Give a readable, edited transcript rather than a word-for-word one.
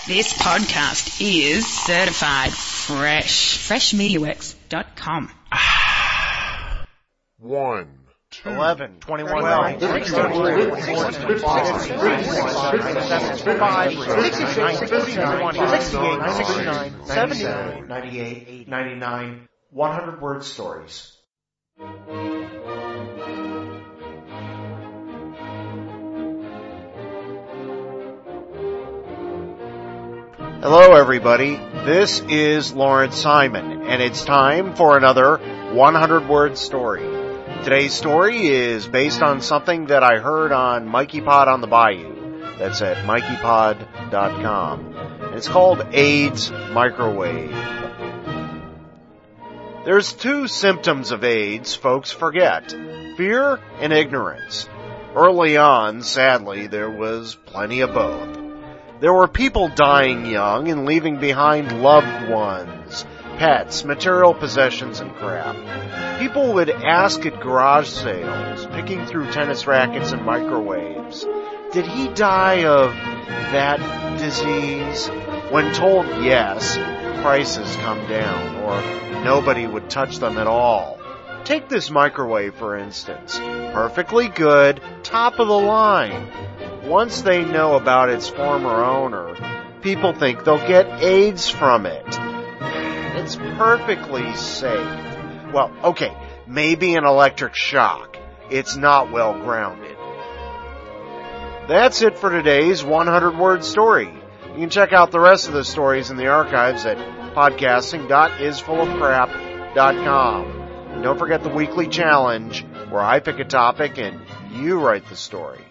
This podcast is certified fresh. FreshMediaWorks.com. 1, 2, 11, 21, 12, 13, 14, 15, 79, 98, 99, 100-word stories. Hello, everybody. This is Lawrence Simon, and it's time for another 100-word story. Today's story is based on something that I heard on Mikey Pod on the Bayou. That's at mikeypod.com. And it's called AIDS Microwave. There's two symptoms of AIDS folks forget: fear and ignorance. Early on, sadly, there was plenty of both. There were people dying young and leaving behind loved ones, pets, material possessions, and crap. People would ask at garage sales, picking through tennis rackets and microwaves, did he die of that disease? When told yes, prices come down, or nobody would touch them at all. Take this microwave, for instance. Perfectly good, top of the line. Once they know about its former owner, people think they'll get AIDS from it. It's perfectly safe. Well, okay, maybe an electric shock. It's not well grounded. That's it for today's 100-word story. You can check out the rest of the stories in the archives at podcasting.isfullofcrap.com. And don't forget the weekly challenge, where I pick a topic and you write the story.